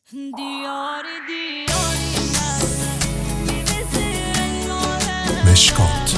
مشکات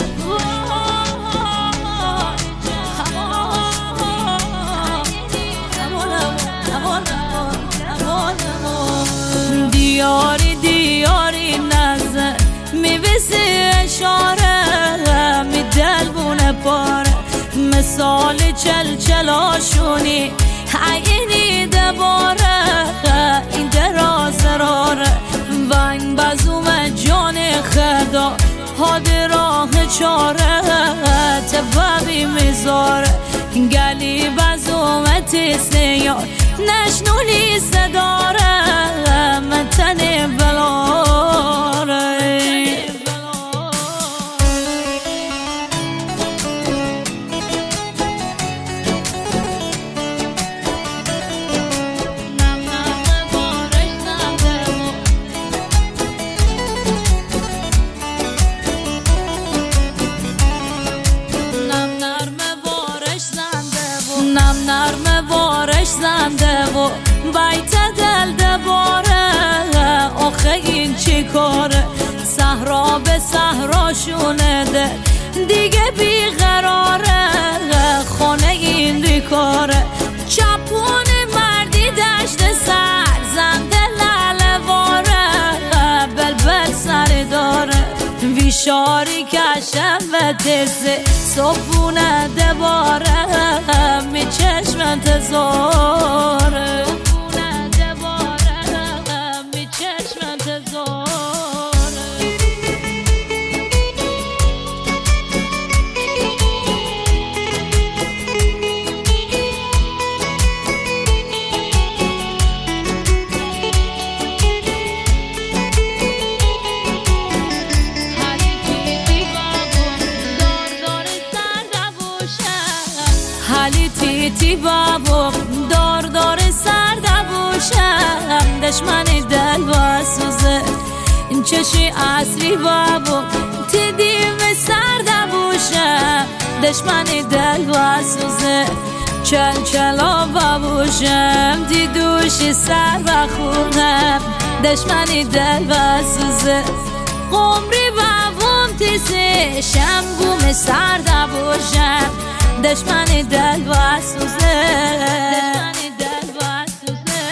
دیاری دیاری نظر میویسی اشاره می دل بونه پاره مثال چلچلاشونی عینی دباره این دراز راره ونگ بزوم جان خدا هاد راه چاره تبابی میذاره گلی بزوم تیسیار نشنونی صداره من تنی بلاره نرم بارش زنده و بیت دل دباره آخه این چی کاره صحرا به صحراشونه ده دیگه بیقراره خانه این ریکاره چپون مردی دشت سر زنده لالواره بلبل سر داره ویشاری کشم و تزه صبحونه دباره می چشم انتظاره صبحونه دباره می چشم انتظاره حالی تیتی بابو دار سر دبوشم دشمنی دل و سوزه این چشی عصری بابو تیدیم سر دبوشم دشمنی دل و سوزه چلا بابوشم دیدوشی سر و خونم دشمنی دل و سوزه قمری بابوم تیزه شمگوم سر دبوشم دشمنی دل و سوزه دشمنی دل و سوزه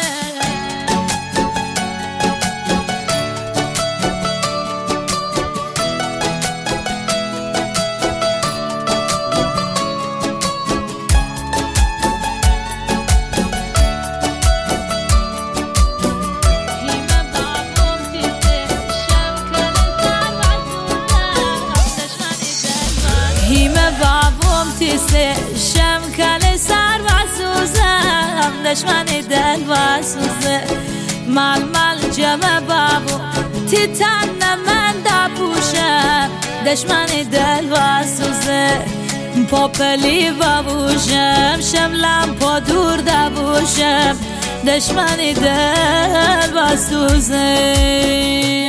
هیمه بابوم تیسه شم کل سر و سوزم دشمنی دل و سوزه مل جمع بابو تی تن من دبوشم دشمنی دل و سوزه پاپلی بابوشم شملم پا دور دبوشم دشمنی دل و سوزه